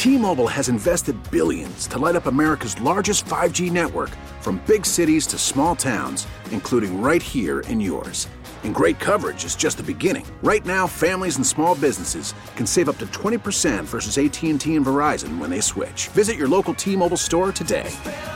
T-Mobile has invested billions to light up America's largest 5G network, from big cities to small towns, including right here in yours. And great coverage is just the beginning. Right now, families and small businesses can save up to 20% versus AT&T and Verizon when they switch. Visit your local T-Mobile store today.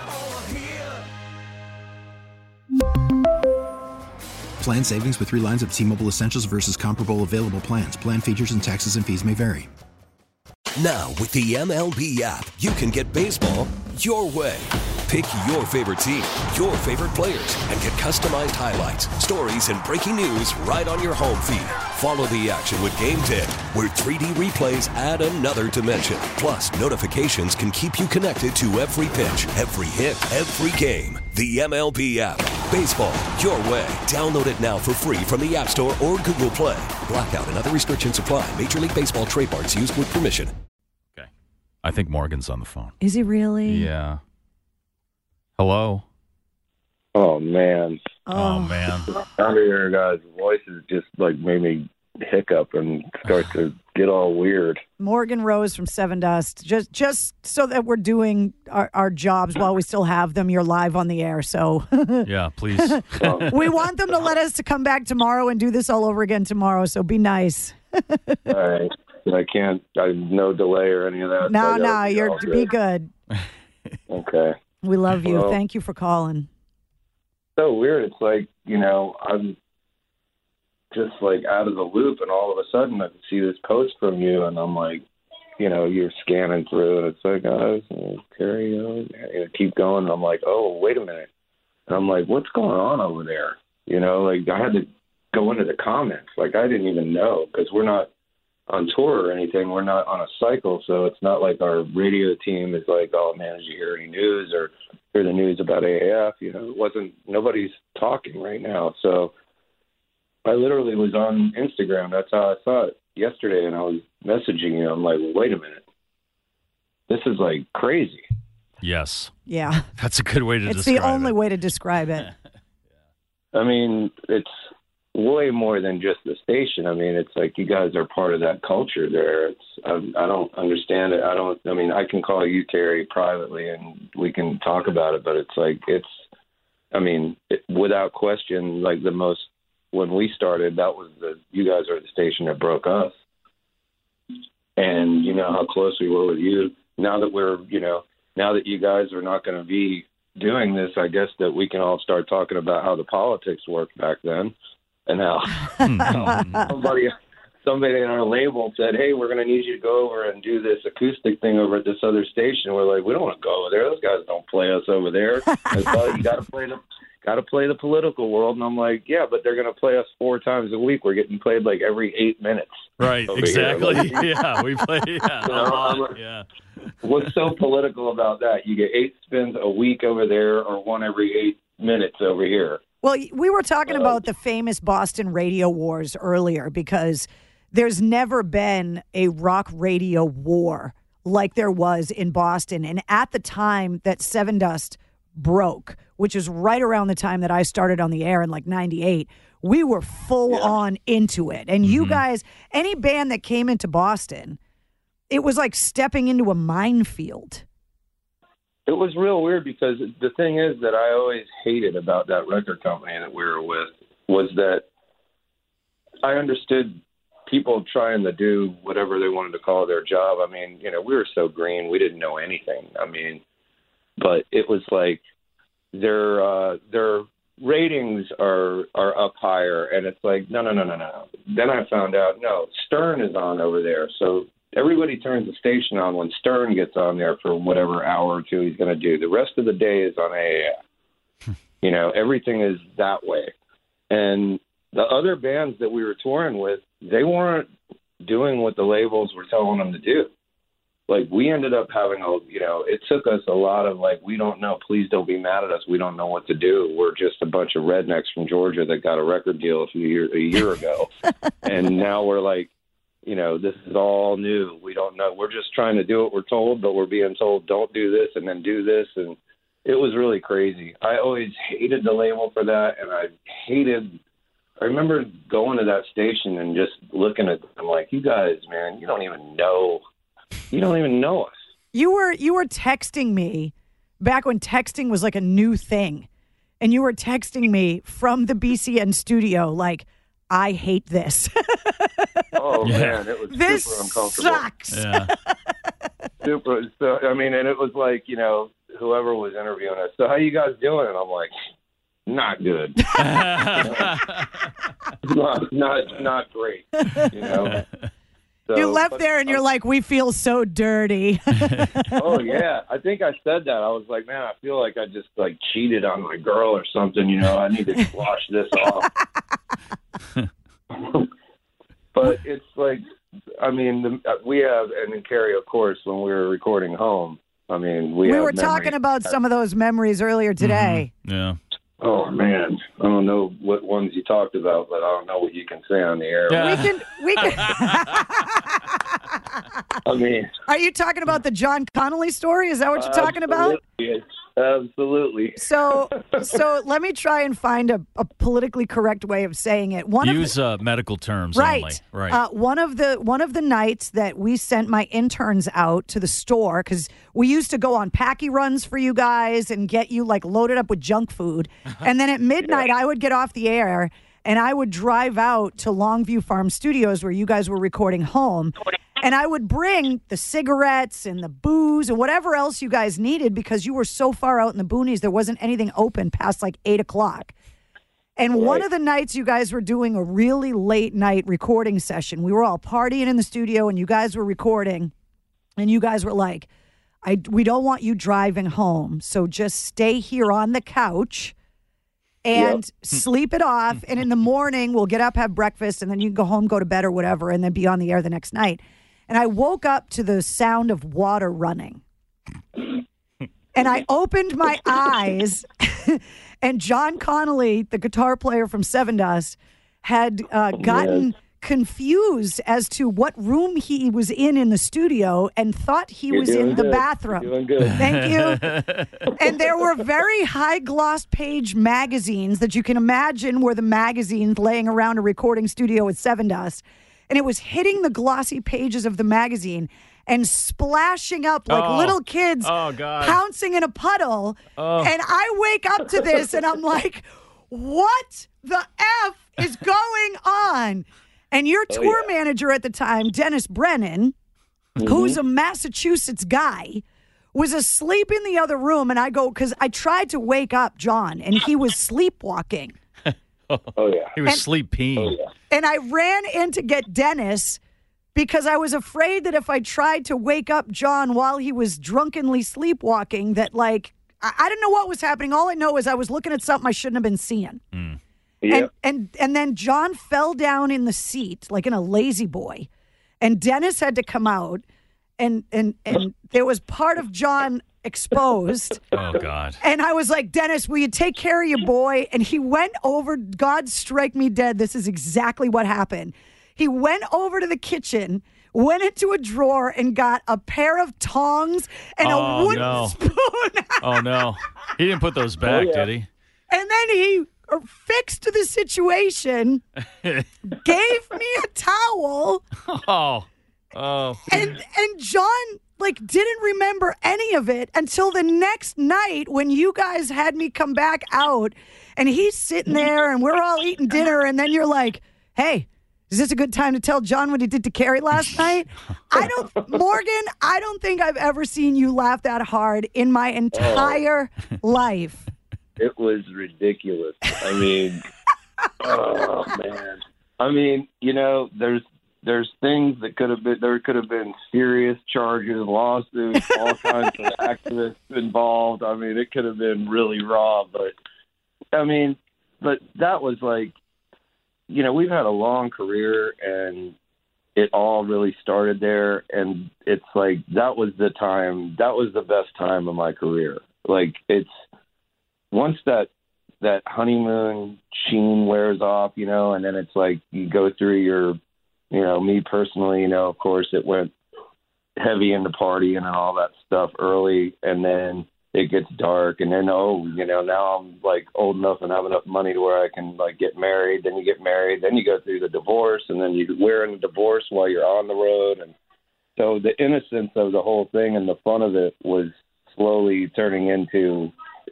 Plan savings with 3 lines of T-Mobile Essentials versus comparable available plans. Plan features and taxes and fees may vary. Now, with the MLB app, you can get baseball your way. Pick your favorite team, your favorite players, and get customized highlights, stories, and breaking news right on your home feed. Follow the action with Game Day, where 3D replays add another dimension. Plus, notifications can keep you connected to every pitch, every hit, every game. The MLB app. Baseball your way. Download it now for free from the App Store or Google Play. Blackout and other restrictions apply. Major League Baseball trademarks used with permission. Okay. I think Morgan's on the phone. Is he really? Yeah. Hello? Oh, man. Oh, man. The sound of your guys' voices just, made me hiccup and start to get all weird. Morgan Rose from Seven Dust. Just so that we're doing our jobs while we still have them. You're live on the air, so. Yeah, please. We want them to let us to come back tomorrow and do this all over again tomorrow, so be nice. All right. No delay or any of that. No, you're be good. Okay. We love you. Well, Thank you for calling. So weird. It's I'm just out of the loop, and all of a sudden I see this post from you, and I'm you're scanning through, and it's Terry, keep going. And I'm like, oh, wait a minute. And I'm like, what's going on over there? I had to go into the comments. I didn't even know, because we're not on tour or anything. We're not on a cycle, so it's not like our radio team is oh man, did you hear any news or hear the news about AAF? Nobody's talking right now. So I literally was on Instagram. That's how I saw it yesterday, and I was messaging you. I'm like, wait a minute, this is crazy. Yes. Yeah. That's a good way to describe it. It's the only way to describe it. I mean, it's way more than just the station. I mean, it's you guys are part of that culture there. I don't understand it. I can call you, Terry, privately, and we can talk about it, but without question, when we started, that was you guys are the station that broke us. And you know how close we were with you. Now that you guys are not going to be doing this, I guess that we can all start talking about how the politics worked back then. And how somebody in our label said, hey, we're going to need you to go over and do this acoustic thing over at this other station. We're like, we don't want to go over there. Those guys don't play us over there. You got to play the political world. And I'm like, yeah, but they're going to play us 4 times a week. We're getting played every 8 minutes. Right, exactly. Yeah, we play a lot. Yeah. What's so political about that? You get 8 spins a week over there, or 1 every 8 minutes over here. Well, we were talking about the famous Boston radio wars earlier, because there's never been a rock radio war like there was in Boston. And at the time that Seven Dust broke, which is right around the time that I started on the air in 98, we were full on into it. And you guys, any band that came into Boston, it was like stepping into a minefield. It was real weird, because the thing is that I always hated about that record company that we were with was that I understood people trying to do whatever they wanted to call their job. I mean, we were so green, we didn't know anything. I mean, but it was their ratings are up higher, and it's no. Then I found out, no, Stern is on over there, so everybody turns the station on when Stern gets on there for whatever hour or two he's going to do. The rest of the day is on AAF. Everything is that way. And the other bands that we were touring with, they weren't doing what the labels were telling them to do. We ended up having it took us a lot of we don't know, please don't be mad at us, we don't know what to do. We're just a bunch of rednecks from Georgia that got a record deal a year ago. And now we're this is all new. We don't know. We're just trying to do what we're told, but we're being told don't do this and then do this. And it was really crazy. I always hated the label for that. And I remember going to that station and just looking at them like, you guys, man, you don't even know us. You were texting me back when texting was like a new thing. And you were texting me from the BCN studio like, I hate this. Oh, man, it was this super uncomfortable. Sucks. Yeah. Super. So, I mean, and it was like, whoever was interviewing us, so how you guys doing? And I'm like, not good. not great. So, you left there and you're like, we feel so dirty. Oh, yeah. I think I said that. I was like, man, I feel like I just cheated on my girl or something. I need to wash this off. But it's like, I mean, we have, and in Carrie, of course, when we were recording home, I mean, we were talking about some of those memories earlier today. Mm-hmm. Yeah. Oh, man. I don't know what ones you talked about, but I don't know what you can say on the air. Yeah. We can. I mean, Are you talking about the John Connolly story? Is that what you're talking about? Absolutely. So let me try and find a politically correct way of saying it. Use medical terms right. only. Right. One of the nights that we sent my interns out to the store, because we used to go on packy runs for you guys and get you loaded up with junk food. And then at midnight, I would get off the air and I would drive out to Longview Farm Studios where you guys were recording home. And I would bring the cigarettes and the booze and whatever else you guys needed because you were so far out in the boonies, there wasn't anything open past 8 o'clock. And one of the nights you guys were doing a really late night recording session. We were all partying in the studio and you guys were recording. And you guys were like, we don't want you driving home. So just stay here on the couch and sleep it off. And in the morning, we'll get up, have breakfast, and then you can go home, go to bed or whatever, and then be on the air the next night. And I woke up to the sound of water running. And I opened my eyes, and John Connolly, the guitar player from Seven Dust, had gotten confused as to what room he was in the studio and thought he was in the bathroom. You're doing good. Thank you. And there were very high gloss page magazines that you can imagine were the magazines laying around a recording studio at Seven Dust. And it was hitting the glossy pages of the magazine and splashing up like little kids pouncing in a puddle. And I wake up to this and I'm like, what the F is going on? And your tour manager at the time, Dennis Brennan, who's a Massachusetts guy, was asleep in the other room. And I go, because I tried to wake up John and he was sleepwalking. He was sleep peeing. And I ran in to get Dennis because I was afraid that if I tried to wake up John while he was drunkenly sleepwalking, that I didn't know what was happening. All I know is I was looking at something I shouldn't have been seeing. Yep. And then John fell down in the seat like in a lazy boy. And Dennis had to come out and there was part of John exposed. Oh, God. And I was like, Dennis, will you take care of your boy? And he went over, God strike me dead, this is exactly what happened. He went over to the kitchen, went into a drawer and got a pair of tongs and a wooden spoon. Oh, no. He didn't put those back, did he? And then he fixed the situation, gave me a towel. And John didn't remember any of it until the next night when you guys had me come back out and he's sitting there and we're all eating dinner and then you're like, hey, is this a good time to tell John what he did to Carrie last night? Morgan, I don't think I've ever seen you laugh that hard in my entire life. It was ridiculous. I mean, oh, man. I mean, there's things that there could have been serious charges, lawsuits, all kinds of activists involved. I mean, it could have been really raw, but that was we've had a long career and it all really started there. And it's that was the best time of my career. Once that honeymoon sheen wears off, and then it's you go through your, me personally, of course it went heavy into partying and all that stuff early, and then it gets dark, and then, now I'm old enough and have enough money to where I can get married. Then you get married, then you go through the divorce, and then we're in the divorce while you're on the road. And So the innocence of the whole thing and the fun of it was slowly turning into,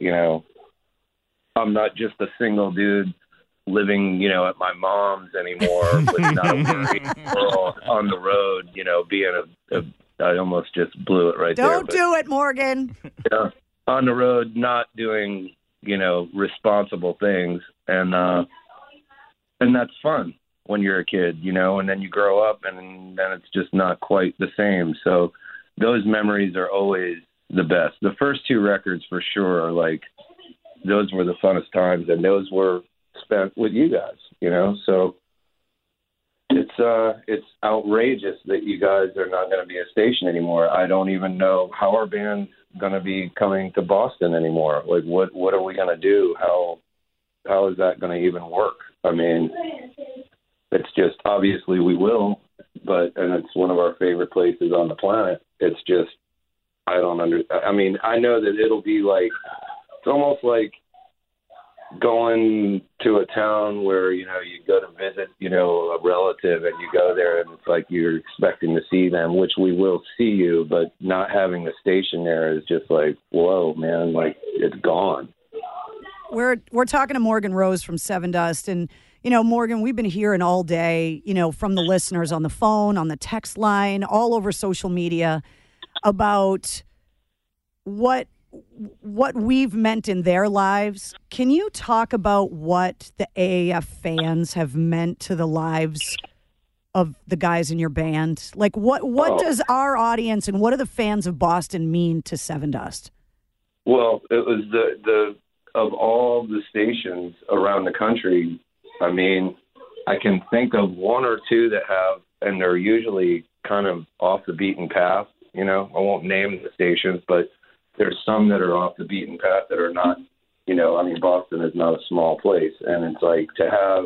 I'm not just a single dude living, at my mom's anymore with not a worry girl on the road, being I almost just blew it right there. Don't do it, Morgan. On the road, not doing, responsible things. And that's fun when you're a kid, and then you grow up and then it's just not quite the same. So those memories are always the best. The first two records for sure are like, those were the funnest times, and those were spent with you guys, so it's outrageous that you guys are not going to be a station anymore. I don't even know how our band's going to be coming to Boston anymore. Like, what are we going to do? How is that going to even work? I mean, it's just, obviously we will, and it's one of our favorite places on the planet. It's just, I know that it'll be like, it's almost like going to a town where, you go to visit, a relative, and you go there and it's like you're expecting to see them, which we will see you, but not having the station there is just like, whoa, man, like it's gone. We're talking to Morgan Rose from Sevendust, and Morgan, we've been hearing all day, from the listeners on the phone, on the text line, all over social media about what we've meant in their lives. Can you talk about what the AAF fans have meant to the lives of the guys in your band? Like, what does our audience and what do the fans of Boston mean to Sevendust? Well, it was the of all the stations around the country, I mean, I can think of one or two that have, and they're usually kind of off the beaten path. I won't name the stations, but there's some that are off the beaten path that are not, Boston is not a small place. And it's like to have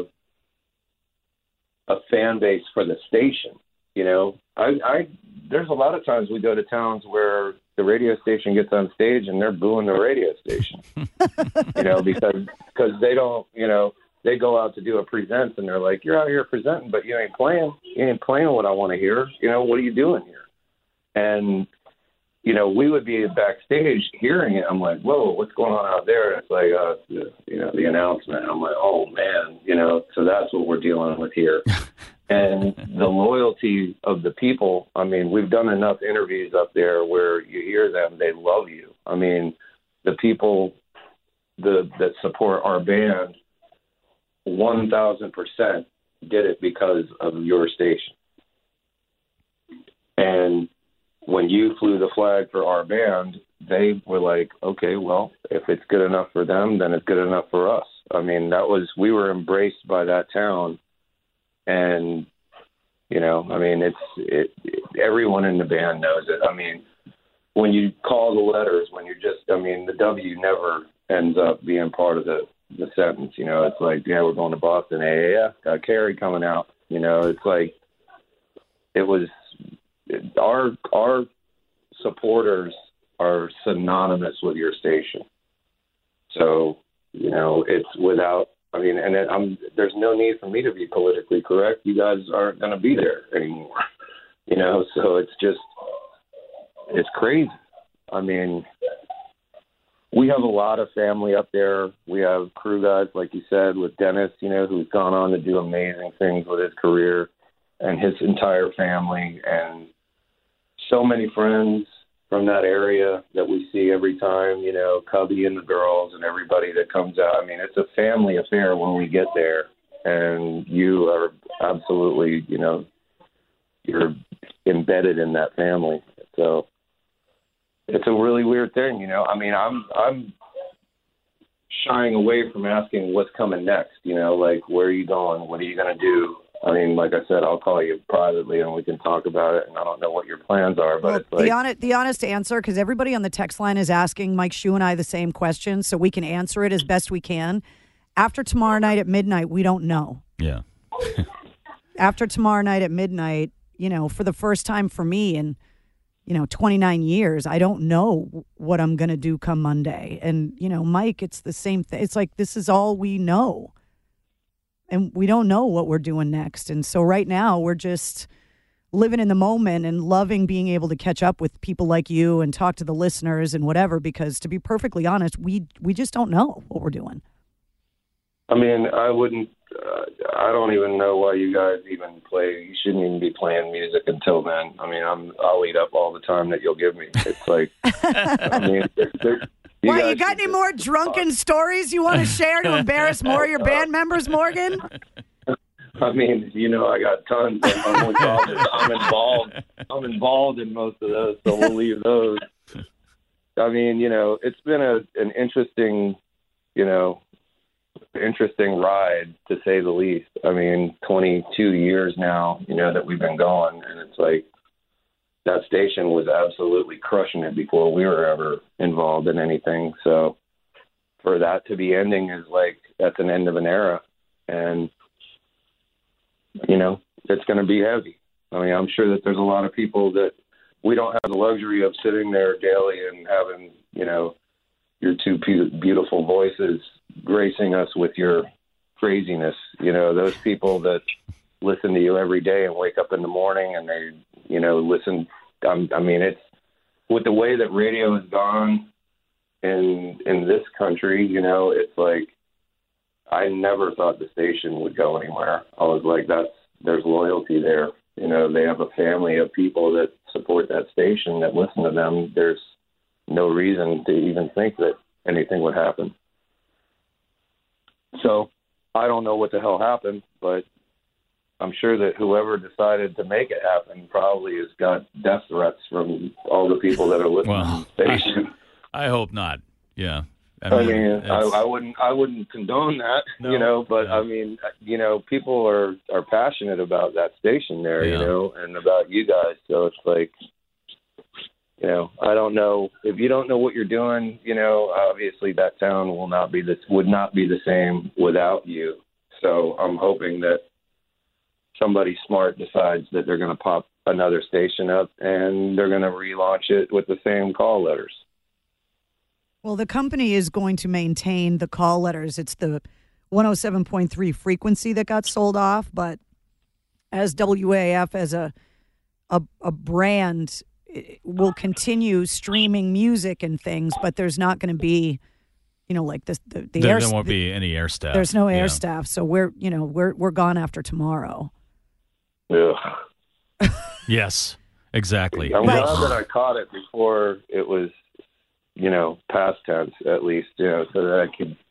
a fan base for the station, there's a lot of times we go to towns where the radio station gets on stage and they're booing the radio station, because they don't, they go out to do a presents and they're like, you're out here presenting, but you ain't playing what I want to hear. What are you doing here? And, we would be backstage hearing it. I'm like, whoa, what's going on out there? And it's like, the announcement. I'm like, oh man, so that's what we're dealing with here. And the loyalty of the people. I mean, we've done enough interviews up there where you hear them, they love you. I mean, the people that support our band, 1,000% did it because of your station. And when you flew the flag for our band, they were like, okay, well, if it's good enough for them, then it's good enough for us. I mean, we were embraced by that town. And, everyone in the band knows it. I mean, when you call the letters, the W never ends up being part of the sentence. It's like, yeah, we're going to Boston. AAF got Carrie coming out. It's like, it was, our supporters are synonymous with your station. So, it's without, there's no need for me to be politically correct. You guys aren't going to be there anymore, so it's crazy. I mean, we have a lot of family up there. We have crew guys, like you said, with Dennis, who's gone on to do amazing things with his career and his entire family, and so many friends from that area that we see every time, Cubby and the girls and everybody that comes out. I mean, it's a family affair when we get there, and you are absolutely, you're embedded in that family. So it's a really weird thing, I'm shying away from asking what's coming next, like, where are you going? What are you going to do? I mean, like I said, I'll call you privately and we can talk about it. And I don't know what your plans are, but it's like the honest answer, because everybody on the text line is asking Mike Shue and I the same question, so we can answer it as best we can. After tomorrow night at midnight, we don't know. Yeah. After tomorrow night at midnight, for the first time for me in 29 years, I don't know what I'm going to do come Monday. And Mike, it's the same thing. It's like this is all we know. And we don't know what we're doing next. And so right now we're just living in the moment and loving being able to catch up with people like you and talk to the listeners and whatever, because to be perfectly honest, we just don't know what we're doing. I mean, I wouldn't. I don't even know why you guys even play. You shouldn't even be playing music until then. I mean, I'll eat up all the time that you'll give me. It's like, I mean, you got any more drunken stories you want to share to embarrass more of your band members, Morgan? I mean, I got tons. I'm involved in most of those, so we'll leave those. I mean, it's been an interesting, interesting ride, to say the least. I mean, 22 years now, that we've been going, and it's like that station was absolutely crushing it before we were ever involved in anything. So for that to be ending is like, that's an end of an era. And, it's going to be heavy. I mean, I'm sure that there's a lot of people that we don't have the luxury of sitting there daily and having, your two beautiful voices gracing us with your craziness. Those people that listen to you every day and wake up in the morning and they, listen. I mean, it's with the way that radio has gone in this country, it's like, I never thought the station would go anywhere. I was like, there's loyalty there. They have a family of people that support that station, that listen to them. There's no reason to even think that anything would happen. So I don't know what the hell happened, but I'm sure that whoever decided to make it happen probably has got death threats from all the people that are listening to the station. I hope not. Yeah. I mean, I wouldn't condone that, but I mean, people are passionate about that station there, and about you guys. So it's like, I don't know if you don't know what you're doing, obviously that town would not be the same without you. So I'm hoping that somebody smart decides that they're going to pop another station up and they're going to relaunch it with the same call letters. Well, the company is going to maintain the call letters. It's the 107.3 frequency that got sold off, but as WAF, as a brand, will continue streaming music and things, but there's not going to be, like the there won't be any air staff. There's no air staff, so we're gone after tomorrow. Yeah. Yes, exactly. I'm glad that I caught it before it was, past tense, at least, so that I could,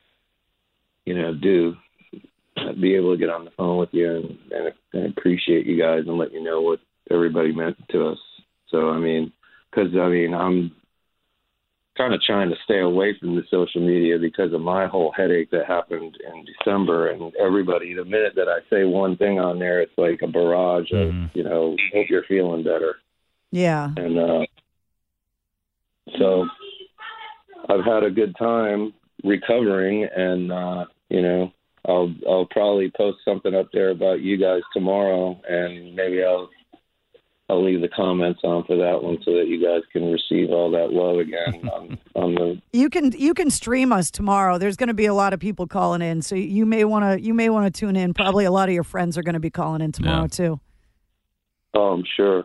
be able to get on the phone with you and appreciate you guys and let you know what everybody meant to us. So, I'm kind of trying to stay away from the social media because of my whole headache that happened in December. And everybody, the minute that I say one thing on there, it's like a barrage of, hope you're feeling better. Yeah. And so I've had a good time recovering, and, I'll probably post something up there about you guys tomorrow, and maybe I'll leave the comments on for that one so that you guys can receive all that love again on the. You can stream us tomorrow. There's going to be a lot of people calling in, so you may want to tune in. Probably a lot of your friends are going to be calling in tomorrow too. Oh, I'm sure.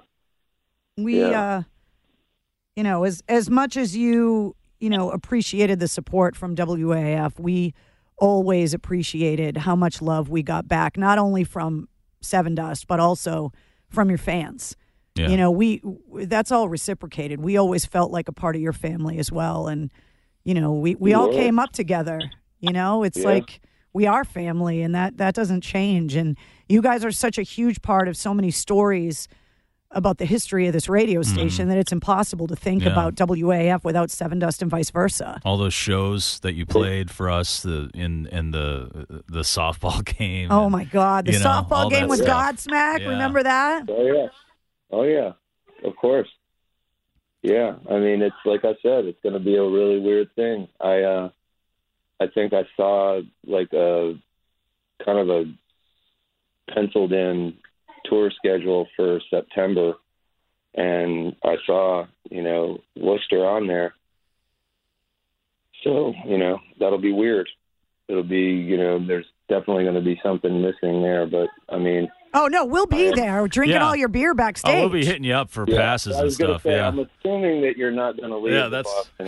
As much as you appreciated the support from WAF, we always appreciated how much love we got back, not only from Seven Dust, but also from your fans. Yeah. That's all reciprocated. We always felt like a part of your family as well. And, we all came up together, it's like we are family, and that doesn't change. And you guys are such a huge part of so many stories about the history of this radio station that it's impossible to think about WAF without Seven Dust and vice versa. All those shows that you played for us in the softball game. Oh, my God. The softball game with Godsmack. Yeah. Remember that? Oh, yeah. Of course. Yeah. I mean, it's like I said, it's going to be a really weird thing. I think I saw like a kind of a penciled in tour schedule for September, and I saw, Worcester on there. So, that'll be weird. It'll be, there's definitely going to be something missing there. But, I mean, Oh, no, we'll be there drinking Yeah. all your beer backstage. Oh, we'll be hitting you up for passes I was and gonna stuff. say, Yeah. I'm assuming that you're not going to leave the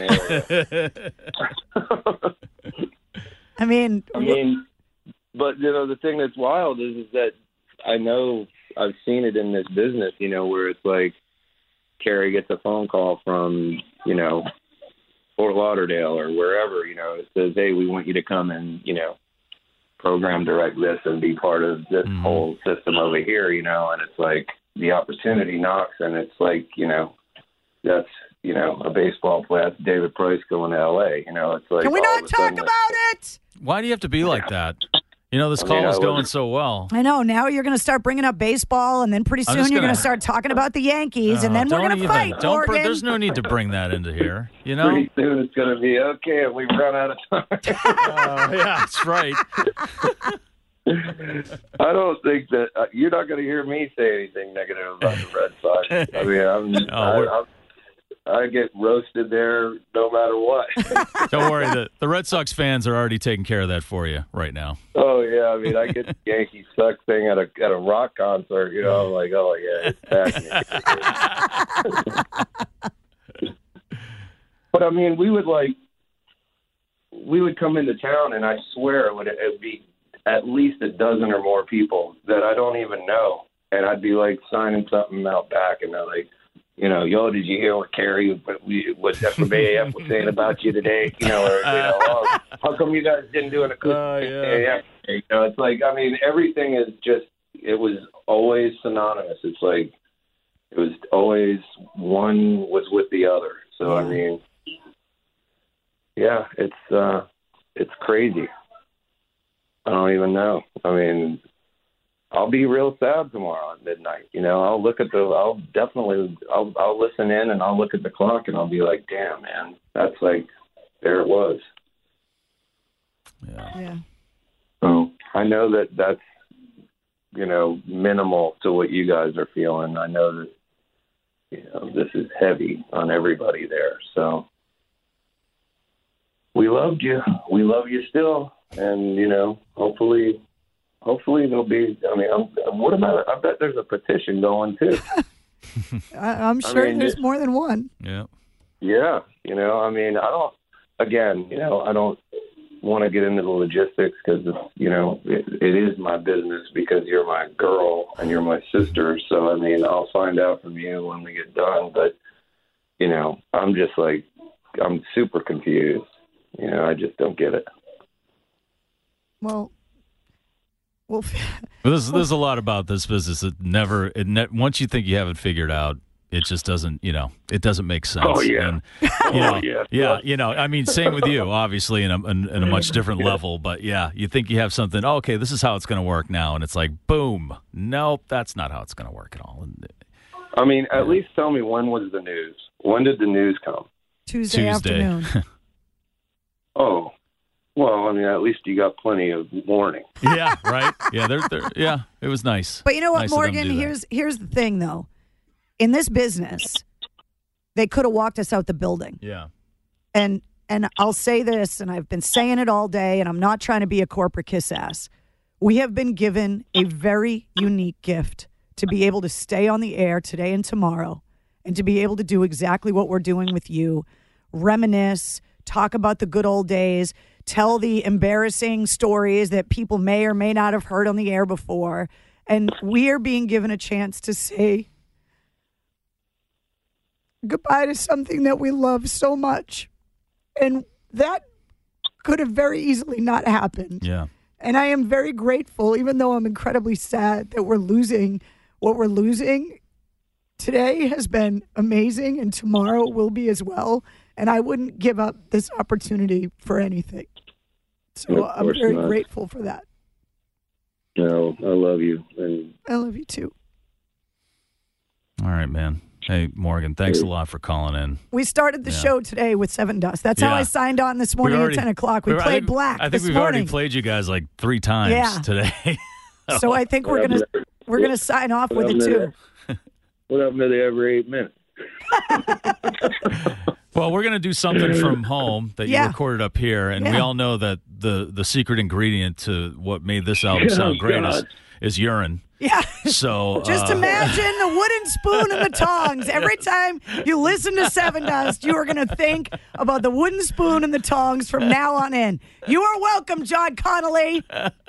Boston area. I mean, But the thing that's wild is that I know I've seen it in this business, where it's like Carrie gets a phone call from, Fort Lauderdale or wherever, it says, hey, we want you to come and, program direct this and be part of this whole system over here, and it's like the opportunity knocks and it's like, that's, a baseball player, that's David Price going to L.A., it's like. can we all not of a talk sudden about it? Why do you have to be like that? This call is going so well. I know. Now you're going to start bringing up baseball, and then pretty I'm soon just you're going gonna- to start talking about the Yankees, and then we're going to fight, Morgan. There's no need to bring that into here, Pretty soon it's going to be, okay, we've run out of time. Yeah, that's right. I don't think that you're not going to hear me say anything negative about the Red Sox. I mean, I get roasted there no matter what. Don't worry. The Red Sox fans are already taking care of that for you right now. Oh yeah, I mean, I get the Yankee suck thing at a rock concert. I'm like, oh yeah, it's back. But I mean, we would come into town, and I swear it would be at least a dozen or more people that I don't even know, and I'd be like signing something out back, and they're like, yo, did you hear what Carrie, what FAF was saying about you today? Oh, how come you guys didn't do an acoustic? Yeah. It's like, I mean, everything is just, it was always synonymous. It's like, it was always one was with the other. So, I mean, yeah, it's crazy. I don't even know. I mean, I'll be real sad tomorrow at midnight. I'll listen in and I'll look at the clock and I'll be like, damn, man, that's like, there it was. Yeah. So I know that's, minimal to what you guys are feeling. I know that, this is heavy on everybody there. So we loved you. We love you still. And, hopefully there'll be, I mean, I bet there's a petition going too. I'm sure there's more than one. Yeah. Yeah. I mean, I don't want to get into the logistics because, it is my business because you're my girl and you're my sister. So, I mean, I'll find out from you when we get done. But, I'm just like, I'm super confused. I just don't get it. Well, there's a lot about this business that once you think you have it figured out, it just doesn't, it doesn't make sense. Oh, yeah. And, yeah. I mean, same with you, obviously, in a much different level. But, yeah, you think you have something, okay, this is how it's going to work now. And it's like, boom. Nope, that's not how it's going to work at all. I mean, at least tell me, when was the news? When did the news come? Tuesday afternoon. Oh. Well, I mean, at least you got plenty of warning. Yeah, right. Yeah, it was nice. But you know what, nice Morgan? Here's the thing, though. In this business, they could have walked us out the building. Yeah. And I'll say this, and I've been saying it all day, and I'm not trying to be a corporate kiss ass. We have been given a very unique gift to be able to stay on the air today and tomorrow, and to be able to do exactly what we're doing with you, reminisce, talk about the good old days, tell the embarrassing stories that people may or may not have heard on the air before. And we are being given a chance to say goodbye to something that we love so much. And that could have very easily not happened. Yeah. And I am very grateful, even though I'm incredibly sad that we're losing what we're losing. Today has been amazing, and tomorrow will be as well. And I wouldn't give up this opportunity for anything. So I'm very grateful for that. No, I love you. And I love you too. All right, man. Hey, Morgan, thanks a lot for calling in. We started the show today with Seven Dust. That's how I signed on this morning at 10 o'clock. We played Black I think we've already played you guys like 3 times today. So I think we're gonna sign off with it too. What happened to the every 8 minutes? Well, we're going to do something from home that you recorded up here, and we all know that the secret ingredient to what made this album sound great is urine. Yeah. So just imagine the wooden spoon and the tongs. Every time you listen to Seven Dust, you are going to think about the wooden spoon and the tongs from now on in. You are welcome, John Connolly.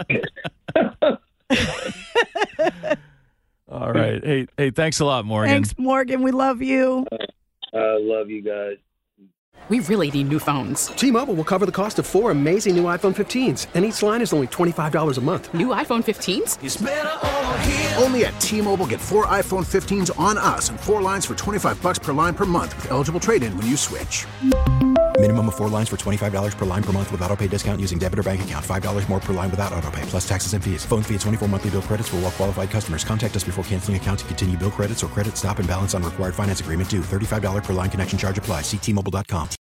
All right. Hey, thanks a lot, Morgan. Thanks, Morgan. We love you. I love you guys. We really need new phones. T-Mobile will cover the cost of 4 amazing new iPhone 15s, and each line is only $25 a month. New iPhone 15s? It's better over here. Only at T-Mobile, get 4 iPhone 15s on us and 4 lines for $25 per line per month with eligible trade-in when you switch. Minimum of 4 lines for $25 per line per month with autopay discount using debit or bank account. $5 more per line without autopay, plus taxes and fees. Phone fee at 24 monthly bill credits for well-qualified customers. Contact us before canceling account to continue bill credits or credit stop and balance on required finance agreement due. $35 per line connection charge applies. See T-Mobile.com.